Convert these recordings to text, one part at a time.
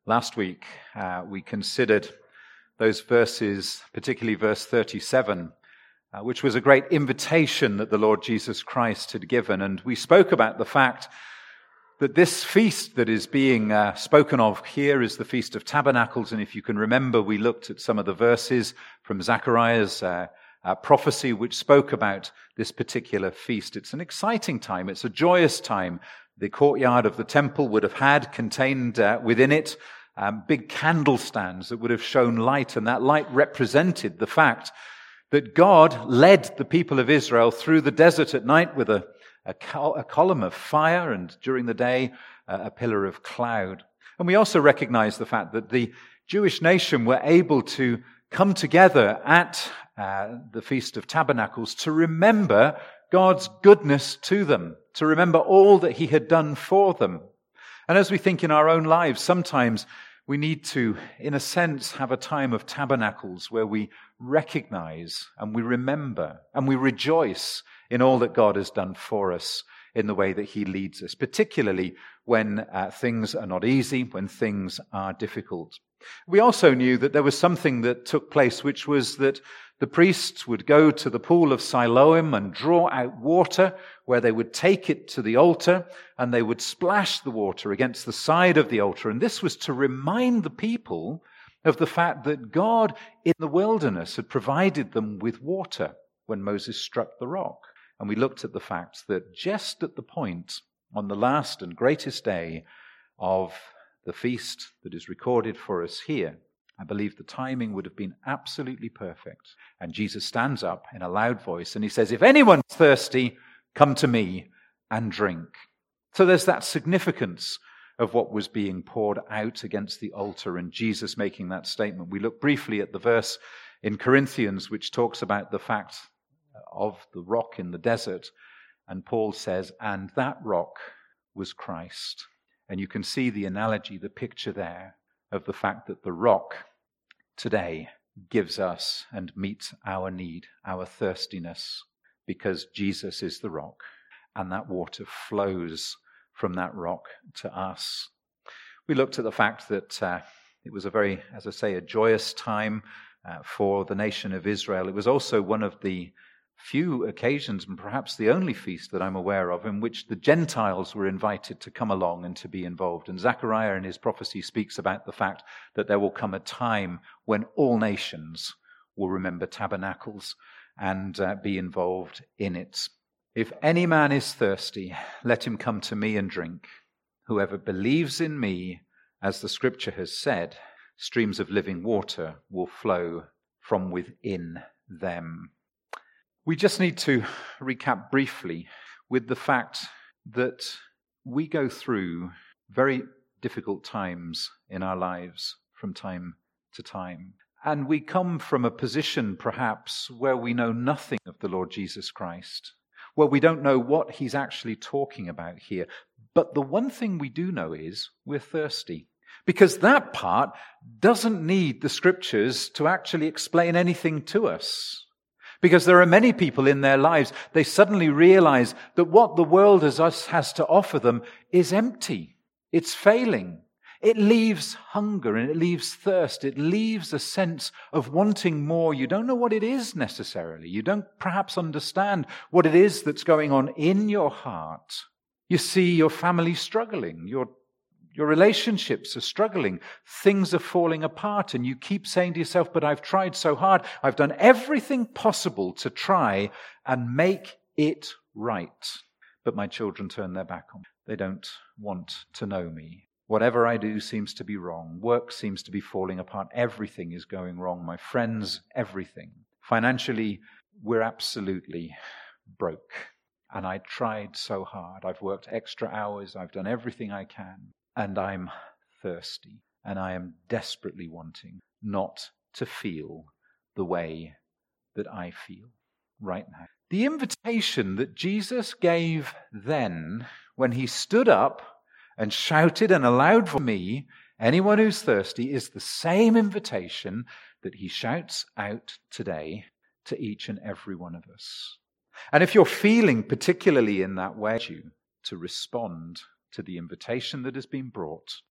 Last week, we considered those verses, particularly verse 37, which was a great invitation that the Lord Jesus Christ had given. And we spoke about the fact that this feast that is being spoken of here is the Feast of Tabernacles. And if you can remember, we looked at some of the verses from Zechariah's prophecy, which spoke about this particular feast. It's an exciting time. It's a joyous time. The courtyard of the temple would have contained within it big candle stands that would have shown light, and that light represented the fact that God led the people of Israel through the desert at night with a column of fire, and during the day a pillar of cloud. And we also recognize the fact that the Jewish nation were able to come together at the Feast of Tabernacles to remember God's goodness to them, to remember all that he had done for them. And as we think in our own lives, sometimes we need to, in a sense, have a time of tabernacles where we recognize and we remember and we rejoice in all that God has done for us in the way that he leads us, particularly when things are not easy, when things are difficult. We also knew that there was something that took place, which was that the priests would go to the pool of Siloam and draw out water, where they would take it to the altar and they would splash the water against the side of the altar. And this was to remind the people of the fact that God in the wilderness had provided them with water when Moses struck the rock. And we looked at the fact that just at the point on the last and greatest day of the feast that is recorded for us here, I believe the timing would have been absolutely perfect. And Jesus stands up in a loud voice and he says, "If anyone's thirsty, come to me and drink." So there's that significance of what was being poured out against the altar and Jesus making that statement. We look briefly at the verse in Corinthians which talks about the fact of the rock in the desert. And Paul says, "And that rock was Christ." And you can see the analogy, the picture there of the fact that the rock today gives us and meets our need, our thirstiness, because Jesus is the rock, and that water flows from that rock to us. We looked at the fact that it was a very, as I say, a joyous time for the nation of Israel. It was also one of the few occasions, and perhaps the only feast that I'm aware of, in which the Gentiles were invited to come along and to be involved. And Zechariah in his prophecy speaks about the fact that there will come a time when all nations will remember tabernacles and be involved in it. "If any man is thirsty, let him come to me and drink. Whoever believes in me, as the scripture has said, streams of living water will flow from within them." We just need to recap briefly with the fact that we go through very difficult times in our lives from time to time. And we come from a position perhaps where we know nothing of the Lord Jesus Christ, where we don't know what he's actually talking about here. But the one thing we do know is we're thirsty, because that part doesn't need the scriptures to actually explain anything to us. Because there are many people in their lives, they suddenly realize that what the world has to offer them is empty. It's failing. It leaves hunger and it leaves thirst. It leaves a sense of wanting more. You don't know what it is necessarily. You don't perhaps understand what it is that's going on in your heart. You see your family struggling. Your relationships are struggling. Things are falling apart, and you keep saying to yourself, "But I've tried so hard. I've done everything possible to try and make it right. But my children turn their back on me. They don't want to know me. Whatever I do seems to be wrong. Work seems to be falling apart. Everything is going wrong. My friends, everything. Financially, we're absolutely broke. And I tried so hard. I've worked extra hours. I've done everything I can. And I'm thirsty, and I am desperately wanting not to feel the way that I feel right now." The invitation that Jesus gave then, when he stood up and shouted and allowed for me, "Anyone who's thirsty," is the same invitation that he shouts out today to each and every one of us. And if you're feeling particularly in that way, to respond to the invitation that has been brought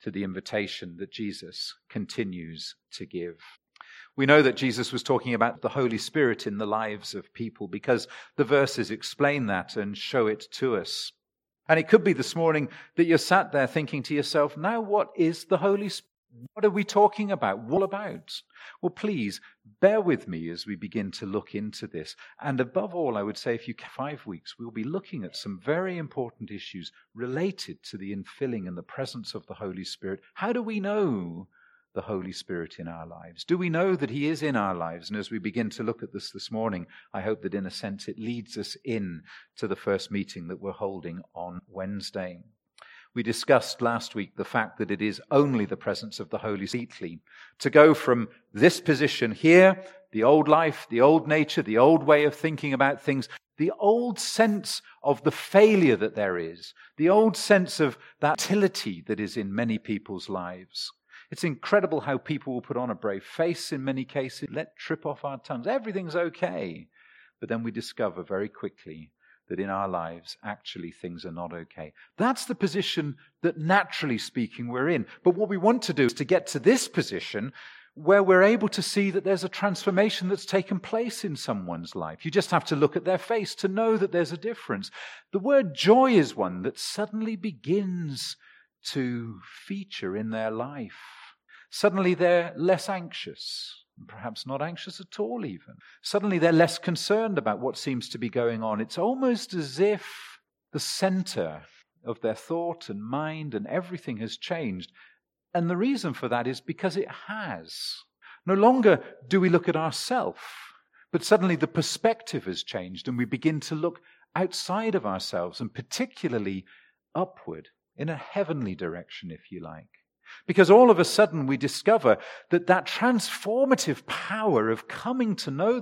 to the invitation that Jesus continues to give. We know that Jesus was talking about the Holy Spirit in the lives of people because the verses explain that and show it to us. And it could be this morning that you're sat there thinking to yourself, now what is the Holy Spirit? What are we talking about? What about? Well, please bear with me as we begin to look into this. And above all, I would say if you 5 weeks, we'll be looking at some very important issues related to the infilling and the presence of the Holy Spirit. How do we know the Holy Spirit in our lives? Do we know that he is in our lives? And as we begin to look at this morning, I hope that in a sense it leads us in to the first meeting that we're holding on Wednesday. We discussed last week the fact that it is only the presence of the Holy Spirit to go from this position here, the old life, the old nature, the old way of thinking about things, the old sense of the failure that there is, the old sense of that utility that is in many people's lives. It's incredible how people will put on a brave face in many cases, let trip off our tongues. Everything's okay. But then we discover very quickly that in our lives, actually, things are not okay. That's the position that, naturally speaking, we're in. But what we want to do is to get to this position where we're able to see that there's a transformation that's taken place in someone's life. You just have to look at their face to know that there's a difference. The word joy is one that suddenly begins to feature in their life. Suddenly they're less anxious. Perhaps not anxious at all even. Suddenly they're less concerned about what seems to be going on. It's almost as if the center of their thought and mind and everything has changed. And the reason for that is because it has. No longer do we look at ourselves, but suddenly the perspective has changed and we begin to look outside of ourselves and particularly upward in a heavenly direction, if you like. Because all of a sudden we discover that transformative power of coming to know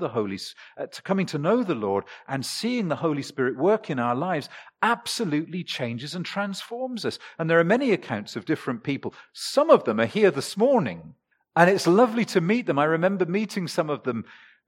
coming to know the Lord and seeing the Holy Spirit work in our lives absolutely changes and transforms us. And there are many accounts of different people. Some of them are here this morning, and it's lovely to meet them. I remember meeting some of them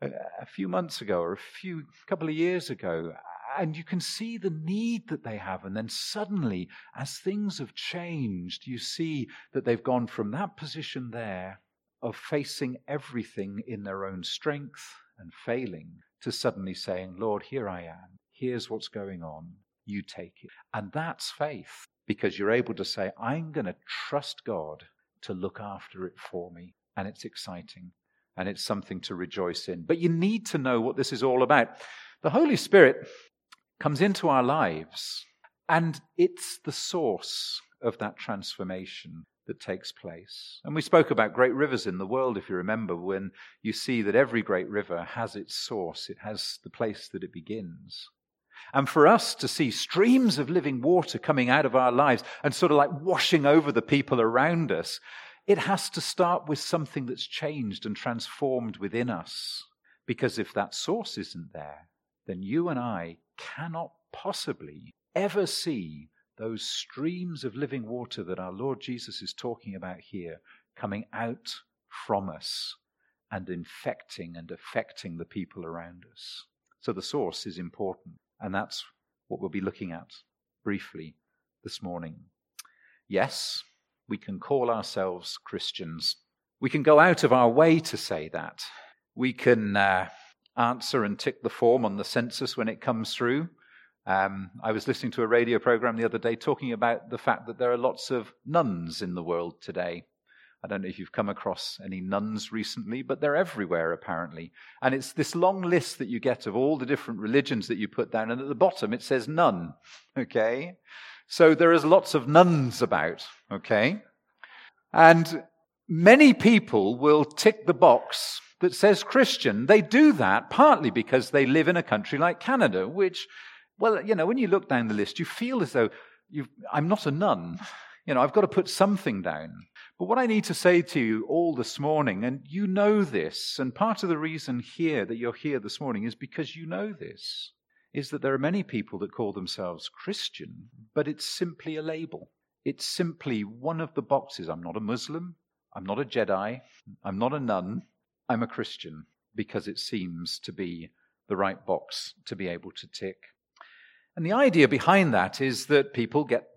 a few months ago or a couple of years ago. And you can see the need that they have. And then suddenly, as things have changed, you see that they've gone from that position there of facing everything in their own strength and failing to suddenly saying, Lord, here I am. Here's what's going on. You take it. And that's faith, because you're able to say, I'm going to trust God to look after it for me. And it's exciting. And it's something to rejoice in. But you need to know what this is all about. The Holy Spirit comes into our lives, and it's the source of that transformation that takes place. And we spoke about great rivers in the world, if you remember, when you see that every great river has its source, it has the place that it begins. And for us to see streams of living water coming out of our lives and sort of like washing over the people around us, it has to start with something that's changed and transformed within us. Because if that source isn't there, then you and I cannot possibly ever see those streams of living water that our Lord Jesus is talking about here coming out from us and infecting and affecting the people around us. So the source is important, and that's what we'll be looking at briefly this morning. Yes, we can call ourselves Christians. We can go out of our way to say that. We can answer and tick the form on the census when it comes through. I was listening to a radio program the other day talking about the fact that there are lots of nuns in the world today. I don't know if you've come across any nuns recently, but they're everywhere apparently. And it's this long list that you get of all the different religions that you put down, and at the bottom it says nun. Okay? So there is lots of nuns about. Okay? And many people will tick the box that says Christian. They do that partly because they live in a country like Canada, which, well, when you look down the list, you feel as though I'm not a nun. I've got to put something down. But what I need to say to you all this morning, and you know this, and part of the reason here that you're here this morning is because you know this, is that there are many people that call themselves Christian, but it's simply a label. It's simply one of the boxes. I'm not a Muslim. I'm not a Jedi. I'm not a nun. I'm a Christian, because it seems to be the right box to be able to tick. And the idea behind that is that people get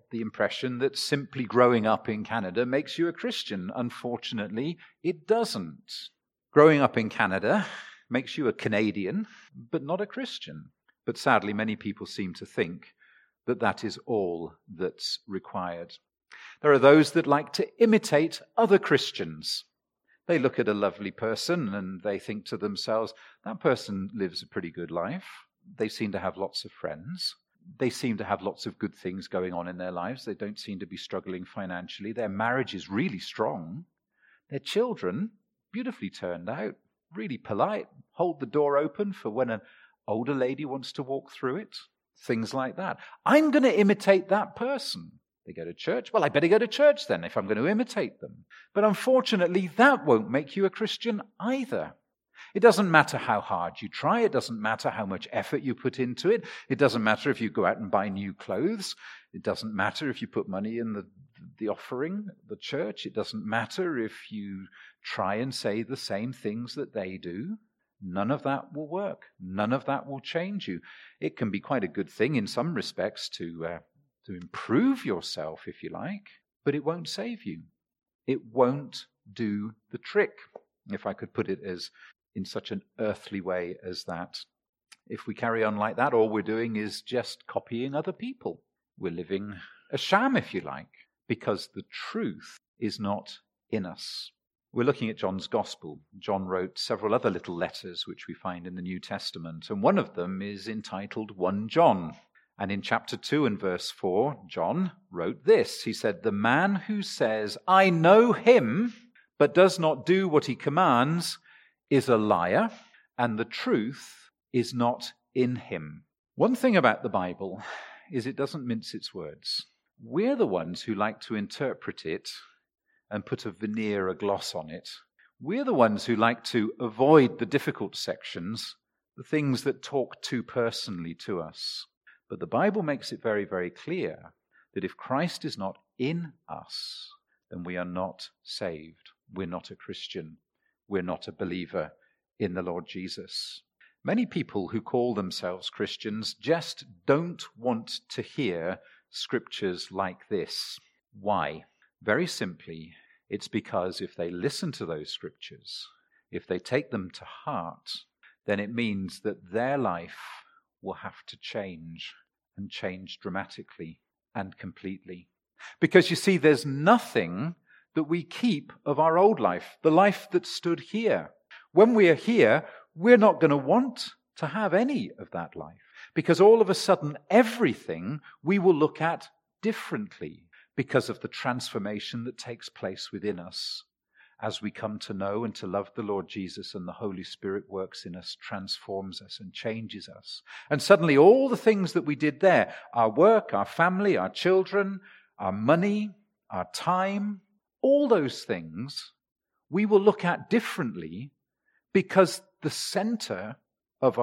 the impression that simply growing up in Canada makes you a Christian. Unfortunately, it doesn't. Growing up in Canada makes you a Canadian, but not a Christian. But sadly, many people seem to think that that is all that's required. There are those that like to imitate other Christians. They look at a lovely person and they think to themselves, that person lives a pretty good life. They seem to have lots of friends. They seem to have lots of good things going on in their lives. They don't seem to be struggling financially. Their marriage is really strong. Their children, beautifully turned out, really polite, hold the door open for when an older lady wants to walk through it. Things like that. I'm going to imitate that person. They go to church. Well, I better go to church then if I'm going to imitate them. But unfortunately, that won't make you a Christian either. It doesn't matter how hard you try. It doesn't matter how much effort you put into it. It doesn't matter if you go out and buy new clothes. It doesn't matter if you put money in the offering, the church. It doesn't matter if you try and say the same things that they do. None of that will work. None of that will change you. It can be quite a good thing in some respects to improve yourself, if you like, but it won't save you. It won't do the trick, if I could put it as in such an earthly way as that. If we carry on like that, all we're doing is just copying other people. We're living a sham, if you like, because the truth is not in us. We're looking at John's Gospel. John wrote several other little letters which we find in the New Testament, and one of them is entitled 1 John. And in chapter 2 and verse 4, John wrote this. He said, "The man who says, 'I know him,' but does not do what he commands, is a liar, and the truth is not in him." One thing about the Bible is it doesn't mince its words. We're the ones who like to interpret it and put a veneer, a gloss on it. We're the ones who like to avoid the difficult sections, the things that talk too personally to us. But the Bible makes it very, very clear that if Christ is not in us, then we are not saved. We're not a Christian. We're not a believer in the Lord Jesus. Many people who call themselves Christians just don't want to hear scriptures like this. Why? Very simply, it's because if they listen to those scriptures, if they take them to heart, then it means that their life will have to change, and change dramatically and completely. Because you see, there's nothing that we keep of our old life, the life that stood here. When we are here, we're not going to want to have any of that life, because all of a sudden, everything we will look at differently because of the transformation that takes place within us. As we come to know and to love the Lord Jesus, and the Holy Spirit works in us, transforms us and changes us. And suddenly all the things that we did there, our work, our family, our children, our money, our time, all those things we will look at differently because the center of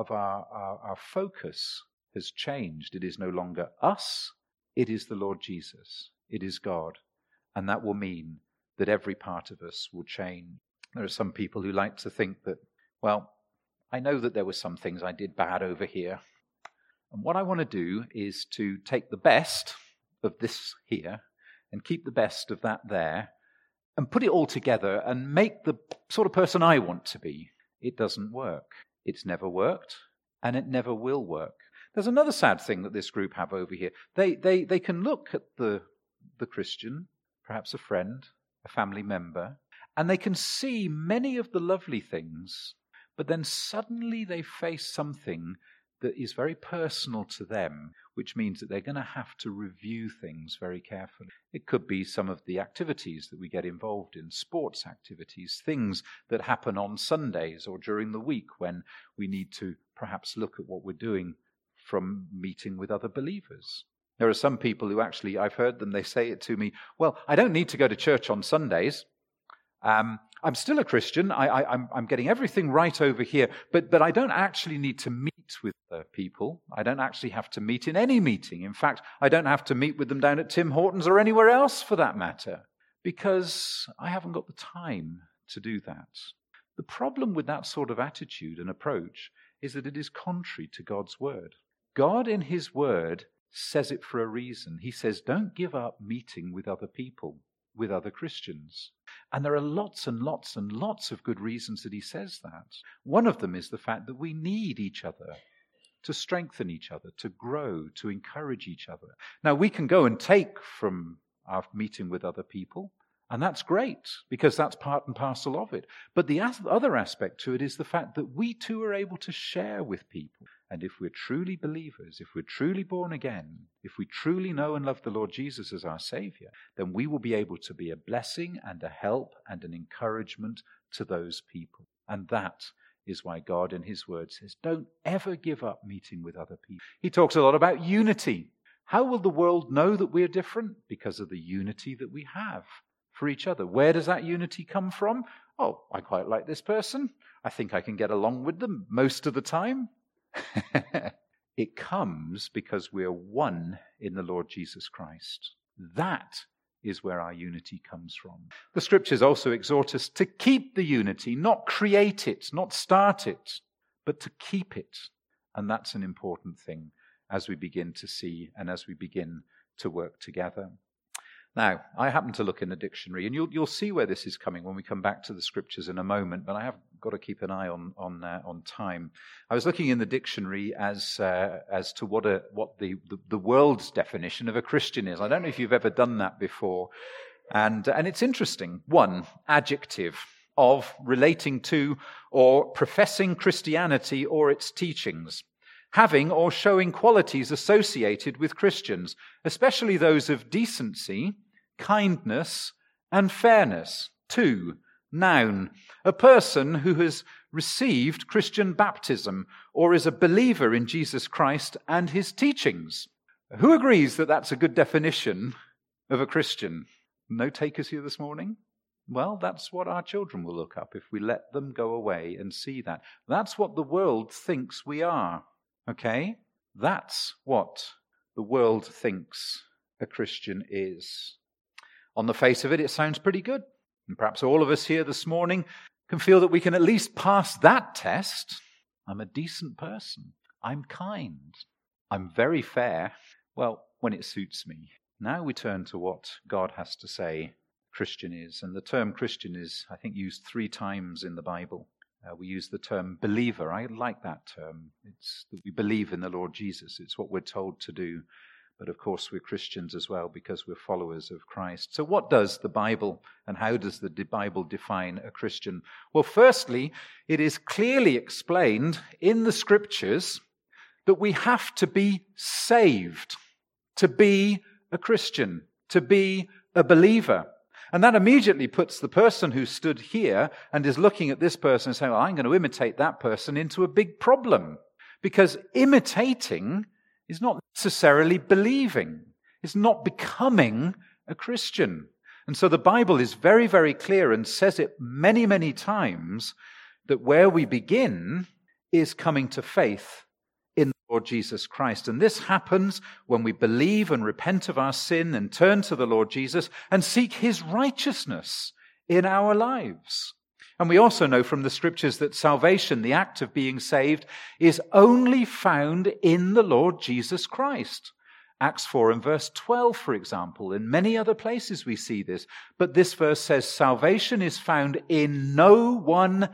our focus has changed. It is no longer us, it is the Lord Jesus. It is God. And that will mean that every part of us will change. There are some people who like to think that, well, I know that there were some things I did bad over here. And what I want to do is to take the best of this here and keep the best of that there and put it all together and make the sort of person I want to be. It doesn't work. It's never worked, and it never will work. There's another sad thing that this group have over here. They can look at the Christian, perhaps a friend, a family member, and they can see many of the lovely things, but then suddenly they face something that is very personal to them, which means that they're going to have to review things very carefully. It could be some of the activities that we get involved in, sports activities, things that happen on Sundays or during the week when we need to perhaps look at what we're doing from meeting with other believers. There are some people who actually, I've heard them, they say it to me, well, I don't need to go to church on Sundays. I'm still a Christian. I'm getting everything right over here, but I don't actually need to meet with people. I don't actually have to meet in any meeting. In fact, I don't have to meet with them down at Tim Hortons or anywhere else for that matter, because I haven't got the time to do that. The problem with that sort of attitude and approach is that it is contrary to God's word. God in his word says it for a reason. He says, don't give up meeting with other people, with other Christians. And there are lots and lots and lots of good reasons that he says that. One of them is the fact that we need each other to strengthen each other, to grow, to encourage each other. Now, we can go and take from our meeting with other people, and that's great, because that's part and parcel of it. But the other aspect to it is the fact that we too are able to share with people. And if we're truly believers, if we're truly born again, if we truly know and love the Lord Jesus as our Savior, then we will be able to be a blessing and a help and an encouragement to those people. And that is why God in his word says, don't ever give up meeting with other people. He talks a lot about unity. How will the world know that we're different? Because of the unity that we have for each other. Where does that unity come from? Oh, I quite like this person. I think I can get along with them most of the time. It comes because we're one in the Lord Jesus Christ. That is where our unity comes from. The scriptures also exhort us to keep the unity, not create it, not start it, but to keep it. And that's an important thing as we begin to see and as we begin to work together. Now, I happen to look in the dictionary, and you'll see where this is coming when we come back to the scriptures in a moment, but I have got to keep an eye on time. I was looking in the dictionary as to what the world's definition of a Christian is. I don't know if you've ever done that before, and it's interesting. One, adjective of relating to or professing Christianity or its teachings, having or showing qualities associated with Christians, especially those of decency, kindness, and fairness. 2, noun, a person who has received Christian baptism or is a believer in Jesus Christ and his teachings. Who agrees that that's a good definition of a Christian? No takers here this morning? Well, that's what our children will look up if we let them go away and see that. That's what the world thinks we are. Okay? That's what the world thinks a Christian is. On the face of it, it sounds pretty good. And perhaps all of us here this morning can feel that we can at least pass that test. I'm a decent person. I'm kind. I'm very fair. Well, when it suits me. Now we turn to what God has to say Christian is. And the term Christian is, I think, used 3 times in the Bible. We use the term believer. I like that term. It's that we believe in the Lord Jesus. It's what we're told to do. But of course, we're Christians as well because we're followers of Christ. So what does the Bible and how does the Bible define a Christian? Well, firstly, it is clearly explained in the scriptures that we have to be saved to be a Christian, to be a believer. And that immediately puts the person who stood here and is looking at this person and saying, well, I'm going to imitate that person into a big problem. Because imitating is not necessarily believing. It's not becoming a Christian. And so the Bible is very, very clear and says it many, many times that where we begin is coming to faith in the Lord Jesus Christ. And this happens when we believe and repent of our sin and turn to the Lord Jesus and seek his righteousness in our lives. And we also know from the scriptures that salvation, the act of being saved, is only found in the Lord Jesus Christ. Acts 4 and verse 12, for example. In many other places we see this. But this verse says, salvation is found in no one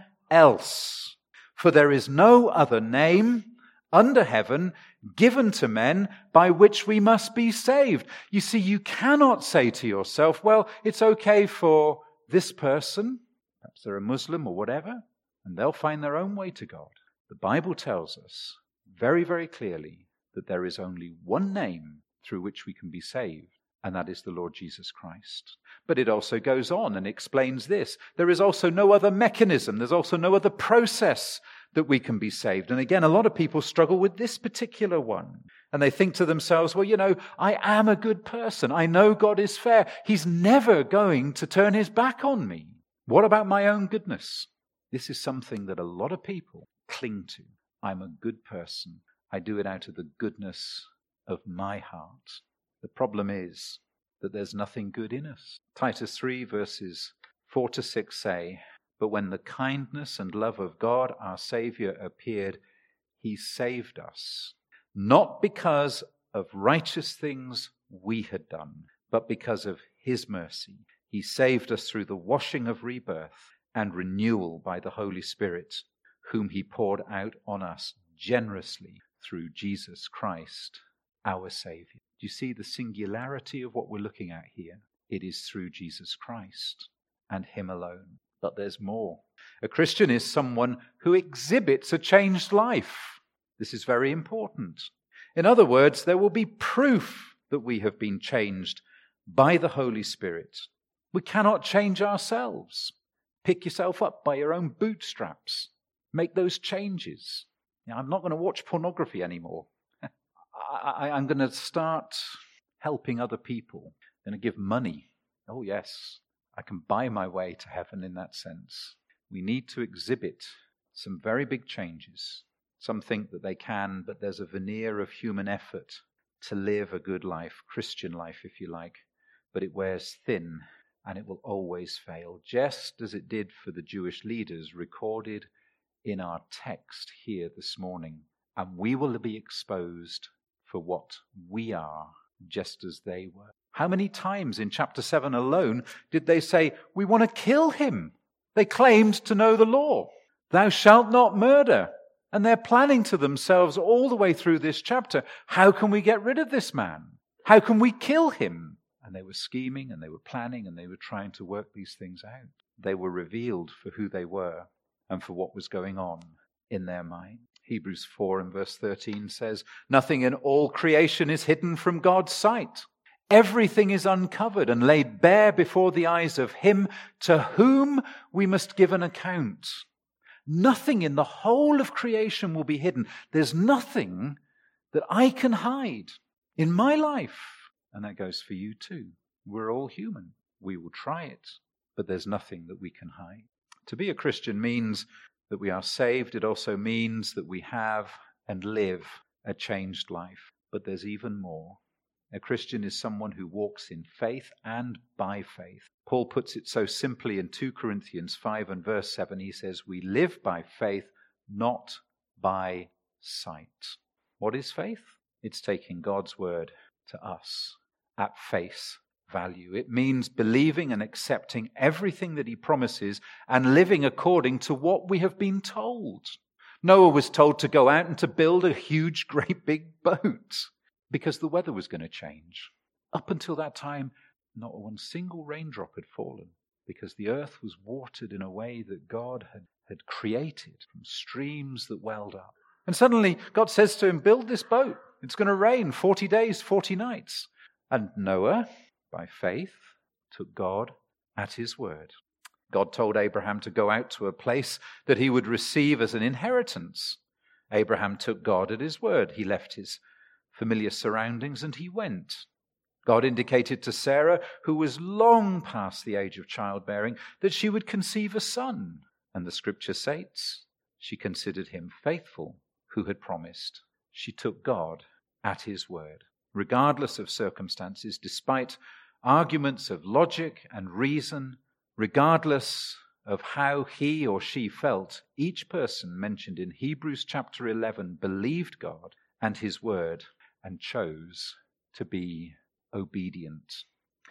else. For there is no other name under heaven given to men by which we must be saved. You see, you cannot say to yourself, well, it's okay for this person. Perhaps they're a Muslim or whatever, and they'll find their own way to God. The Bible tells us very, very clearly that there is only one name through which we can be saved, and that is the Lord Jesus Christ. But it also goes on and explains this. There is also no other mechanism. There's also no other process that we can be saved. And again, a lot of people struggle with this particular one. And they think to themselves, well, you know, I am a good person. I know God is fair. He's never going to turn his back on me. What about my own goodness? This is something that a lot of people cling to. I'm a good person. I do it out of the goodness of my heart. The problem is that there's nothing good in us. Titus 3 verses 4 to 6 say, but when the kindness and love of God, our Savior, appeared, he saved us, not because of righteous things we had done, but because of his mercy, he saved us through the washing of rebirth and renewal by the Holy Spirit, whom he poured out on us generously through Jesus Christ, our Savior. Do you see the singularity of what we're looking at here? It is through Jesus Christ and him alone. But there's more. A Christian is someone who exhibits a changed life. This is very important. In other words, there will be proof that we have been changed by the Holy Spirit. We cannot change ourselves. Pick yourself up by your own bootstraps. Make those changes. Now, I'm not going to watch pornography anymore. I'm going to start helping other people. I'm going to give money. Oh, yes, I can buy my way to heaven in that sense. We need to exhibit some very big changes. Some think that they can, but there's a veneer of human effort to live a good life, Christian life, if you like. But it wears thin, and it will always fail, just as it did for the Jewish leaders recorded in our text here this morning. And we will be exposed for what we are, just as they were. How many times in chapter 7 alone did they say, we want to kill him? They claimed to know the law. Thou shalt not murder. And they're planning to themselves all the way through this chapter, how can we get rid of this man? How can we kill him? And they were scheming and they were planning and they were trying to work these things out. They were revealed for who they were and for what was going on in their mind. Hebrews 4 and verse 13 says, nothing in all creation is hidden from God's sight. Everything is uncovered and laid bare before the eyes of him to whom we must give an account. Nothing in the whole of creation will be hidden. There's nothing that I can hide in my life. And that goes for you too. We're all human. We will try it, but there's nothing that we can hide. To be a Christian means that we are saved. It also means that we have and live a changed life. But there's even more. A Christian is someone who walks in faith and by faith. Paul puts it so simply in 2 Corinthians 5 and verse 7. He says, we live by faith, not by sight. What is faith? It's taking God's word to us at face value. It means believing and accepting everything that he promises and living according to what we have been told. Noah was told to go out and to build a huge, great big boat because the weather was going to change. Up until that time, not one single raindrop had fallen because the earth was watered in a way that God had created from streams that welled up. And suddenly God says to him, build this boat. It's going to rain 40 days, 40 nights. And Noah, by faith, took God at his word. God told Abraham to go out to a place that he would receive as an inheritance. Abraham took God at his word. He left his familiar surroundings and he went. God indicated to Sarah, who was long past the age of childbearing, that she would conceive a son. And the scripture states, she considered him faithful who had promised. She took God at his word, regardless of circumstances, despite arguments of logic and reason, regardless of how he or she felt. Each person mentioned in Hebrews chapter 11 believed God and his word and chose to be obedient.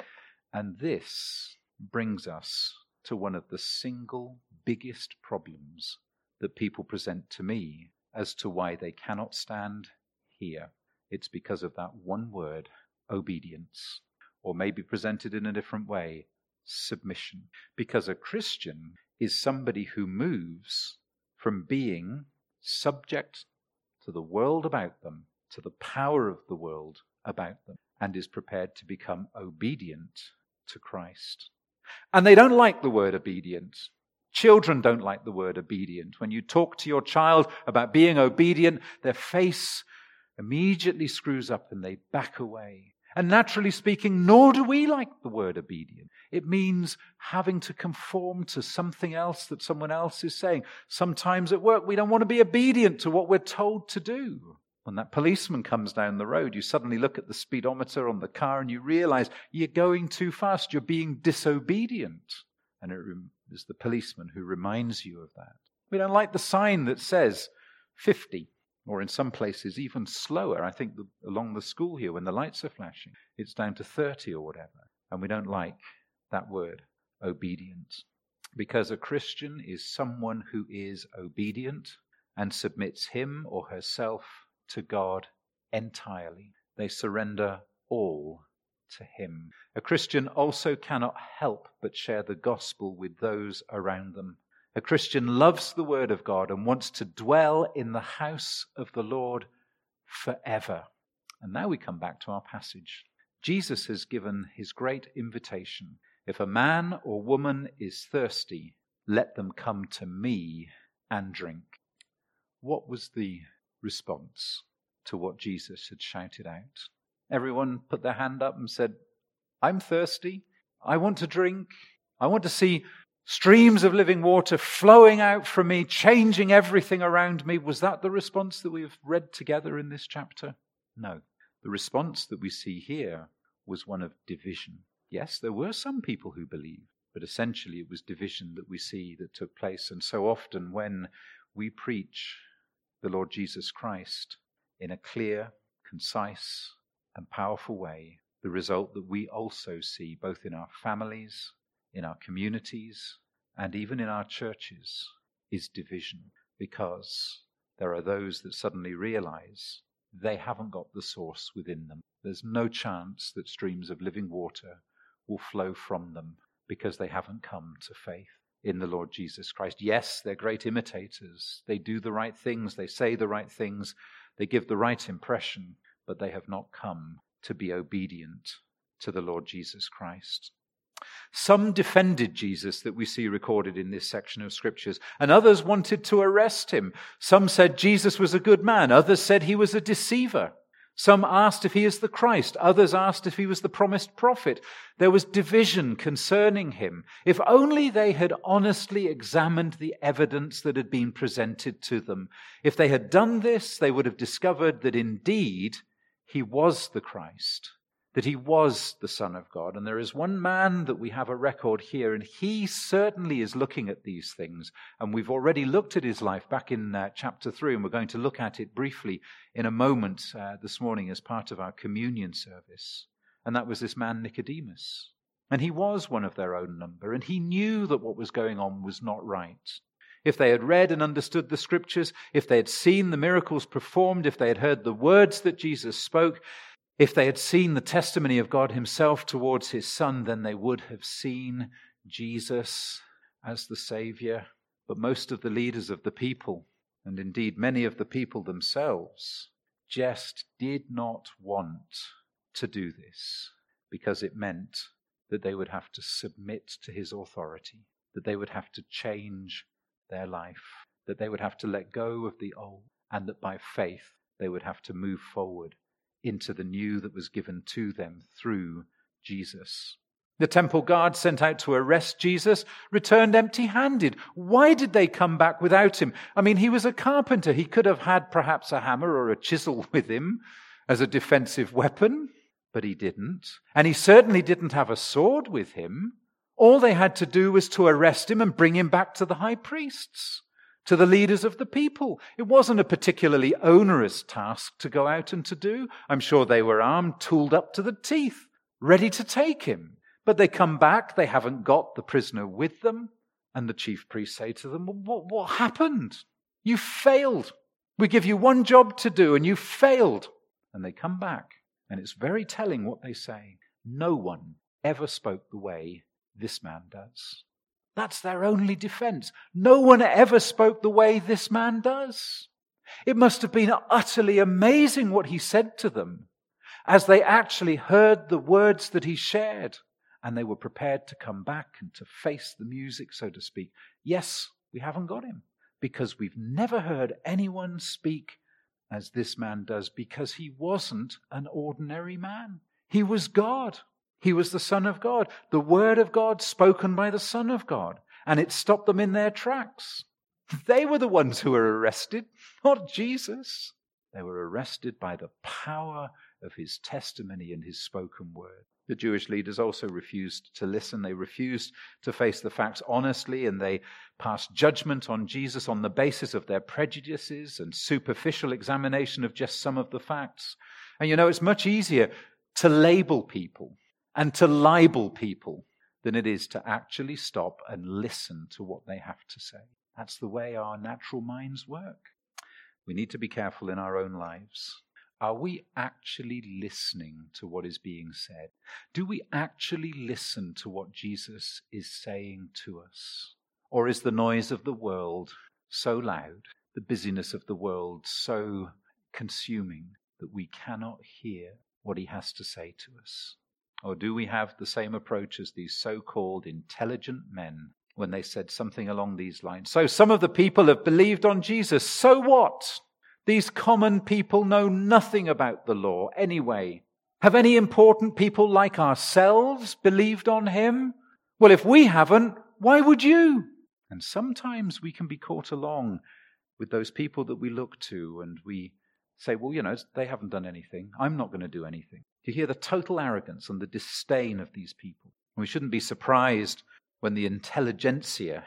And this brings us to one of the single biggest problems that people present to me as to why they cannot stand here. It's because of that one word, obedience, or maybe presented in a different way, submission. Because a Christian is somebody who moves from being subject to the world about them, to the power of the world about them, and is prepared to become obedient to Christ. And they don't like the word obedient. Children don't like the word obedient. When you talk to your child about being obedient, their face immediately screws up and they back away. And naturally speaking, nor do we like the word obedient. It means having to conform to something else that someone else is saying. Sometimes at work, we don't want to be obedient to what we're told to do. When that policeman comes down the road, you suddenly look at the speedometer on the car and you realize you're going too fast. You're being disobedient. And it is the policeman who reminds you of that. We don't like the sign that says 50. or in some places even slower. I think along the school here, when the lights are flashing, it's down to 30 or whatever. And we don't like that word, obedience. Because a Christian is someone who is obedient and submits him or herself to God entirely. They surrender all to him. A Christian also cannot help but share the gospel with those around them. A Christian loves the word of God and wants to dwell in the house of the Lord forever. And now we come back to our passage. Jesus has given his great invitation. If a man or woman is thirsty, let them come to me and drink. What was the response to what Jesus had shouted out? Everyone put their hand up and said, I'm thirsty. I want to drink. I want to see streams of living water flowing out from me, changing everything around me. Was that the response that we've read together in this chapter? No. The response that we see here was one of division. Yes, there were some people who believed, but essentially it was division that we see that took place. And so often when we preach the Lord Jesus Christ in a clear, concise, and powerful way, the result that we also see both in our families, in our communities, and even in our churches is division, because there are those that suddenly realize they haven't got the source within them. There's no chance that streams of living water will flow from them because they haven't come to faith in the Lord Jesus Christ. Yes, they're great imitators. They do the right things. They say the right things. They give the right impression, but they have not come to be obedient to the Lord Jesus Christ. Some defended Jesus that we see recorded in this section of scriptures, and others wanted to arrest him. Some said Jesus was a good man. Others said he was a deceiver. Some asked if he is the Christ. Others asked if he was the promised prophet. There was division concerning him. If only they had honestly examined the evidence that had been presented to them. If they had done this, they would have discovered that indeed he was the Christ, that he was the Son of God. And there is one man that we have a record here, and he certainly is looking at these things. And we've already looked at his life back in chapter 3, and we're going to look at it briefly in a moment this morning as part of our communion service. And that was this man Nicodemus. And he was one of their own number, and he knew that what was going on was not right. If they had read and understood the scriptures, if they had seen the miracles performed, if they had heard the words that Jesus spoke, if they had seen the testimony of God himself towards his Son, then they would have seen Jesus as the Savior. But most of the leaders of the people, and indeed many of the people themselves, just did not want to do this because it meant that they would have to submit to his authority, that they would have to change their life, that they would have to let go of the old, and that by faith they would have to move forward into the new that was given to them through Jesus. The temple guard sent out to arrest Jesus returned empty-handed. Why did they come back without him? I mean, he was a carpenter. He could have had perhaps a hammer or a chisel with him as a defensive weapon, but he didn't. And he certainly didn't have a sword with him. All they had to do was to arrest him and bring him back to the high priests, to the leaders of the people. It wasn't a particularly onerous task to go out and to do. I'm sure they were armed, tooled up to the teeth, ready to take him. But they come back, they haven't got the prisoner with them, and the chief priests say to them, what happened? You failed. We give you one job to do, and you failed. And they come back, and it's very telling what they say. No one ever spoke the way this man does. That's their only defense. No one ever spoke the way this man does. It must have been utterly amazing what he said to them as they actually heard the words that he shared, and they were prepared to come back and to face the music, so to speak. Yes, we haven't got him because we've never heard anyone speak as this man does, because he wasn't an ordinary man. He was God. He was the Son of God, the Word of God spoken by the Son of God, and it stopped them in their tracks. They were the ones who were arrested, not Jesus. They were arrested by the power of his testimony and his spoken word. The Jewish leaders also refused to listen. They refused to face the facts honestly, and they passed judgment on Jesus on the basis of their prejudices and superficial examination of just some of the facts. And it's much easier to label people and to libel people than it is to actually stop and listen to what they have to say. That's the way our natural minds work. We need to be careful in our own lives. Are we actually listening to what is being said? Do we actually listen to what Jesus is saying to us? Or is the noise of the world so loud, the busyness of the world so consuming that we cannot hear what he has to say to us? Or do we have the same approach as these so-called intelligent men when they said something along these lines? So some of the people have believed on Jesus. So what? These common people know nothing about the law anyway. Have any important people like ourselves believed on him? Well, if we haven't, why would you? And sometimes we can be caught along with those people that we look to and we say, well, they haven't done anything. I'm not going to do anything. You hear the total arrogance and the disdain of these people. We shouldn't be surprised when the intelligentsia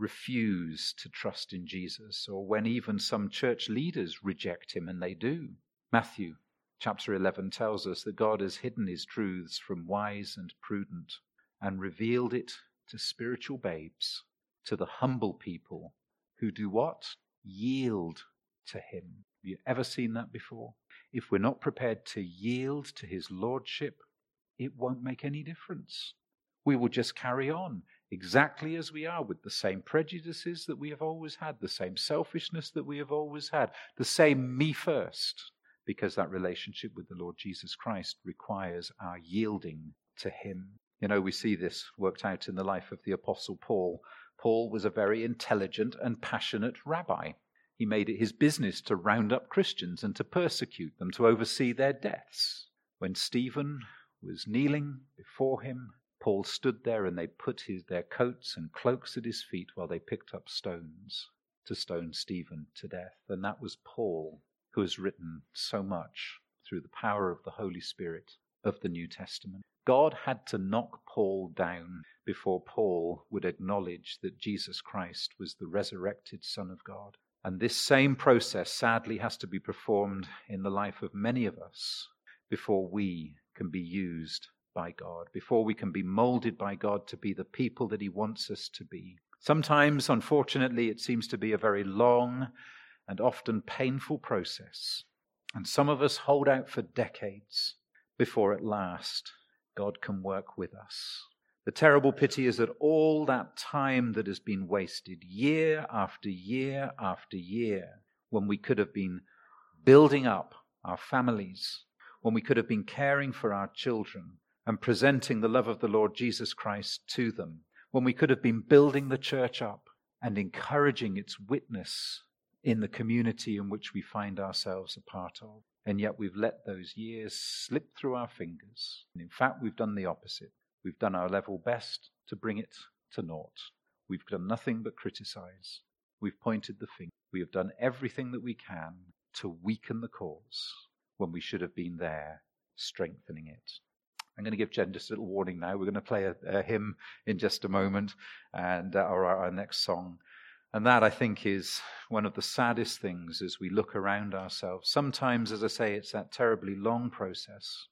refuse to trust in Jesus, or when even some church leaders reject him, and they do. Matthew chapter 11 tells us that God has hidden his truths from wise and prudent and revealed it to spiritual babes, to the humble people who do what? Yield to him. Have you ever seen that before? If we're not prepared to yield to his lordship, it won't make any difference. We will just carry on exactly as we are, with the same prejudices that we have always had, the same selfishness that we have always had, the same me first, because that relationship with the Lord Jesus Christ requires our yielding to him. We see this worked out in the life of the Apostle Paul. Paul was a very intelligent and passionate rabbi. He made it his business to round up Christians and to persecute them, to oversee their deaths. When Stephen was kneeling before him, Paul stood there and they put their coats and cloaks at his feet while they picked up stones to stone Stephen to death. And that was Paul, who has written so much through the power of the Holy Spirit of the New Testament. God had to knock Paul down before Paul would acknowledge that Jesus Christ was the resurrected Son of God. And this same process, sadly, has to be performed in the life of many of us before we can be used by God, before we can be molded by God to be the people that he wants us to be. Sometimes, unfortunately, it seems to be a very long and often painful process. And some of us hold out for decades before at last God can work with us. The terrible pity is that all that time that has been wasted, year after year after year, when we could have been building up our families, when we could have been caring for our children and presenting the love of the Lord Jesus Christ to them, when we could have been building the church up and encouraging its witness in the community in which we find ourselves a part of. And yet we've let those years slip through our fingers. And in fact, we've done the opposite. We've done our level best to bring it to naught. We've done nothing but criticize. We've pointed the finger. We have done everything that we can to weaken the cause when we should have been there strengthening it. I'm going to give Jen just a little warning now. We're going to play a hymn in just a moment, and or our next song. And that, I think, is one of the saddest things as we look around ourselves. Sometimes, as I say, it's that terribly long process.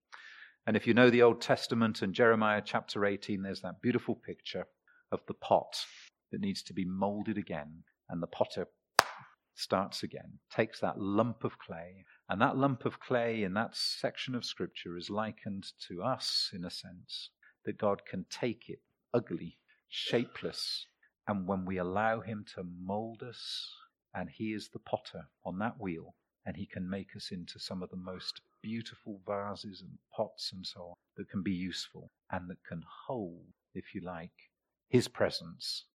And if you know the Old Testament and Jeremiah chapter 18, there's that beautiful picture of the pot that needs to be molded again. And the potter starts again, takes that lump of clay. And that lump of clay in that section of Scripture is likened to us, in a sense, that God can take it, ugly, shapeless, and when we allow him to mold us, and he is the potter on that wheel, and he can make us into some of the most beautiful vases and pots and so on that can be useful and that can hold, if you like, his presence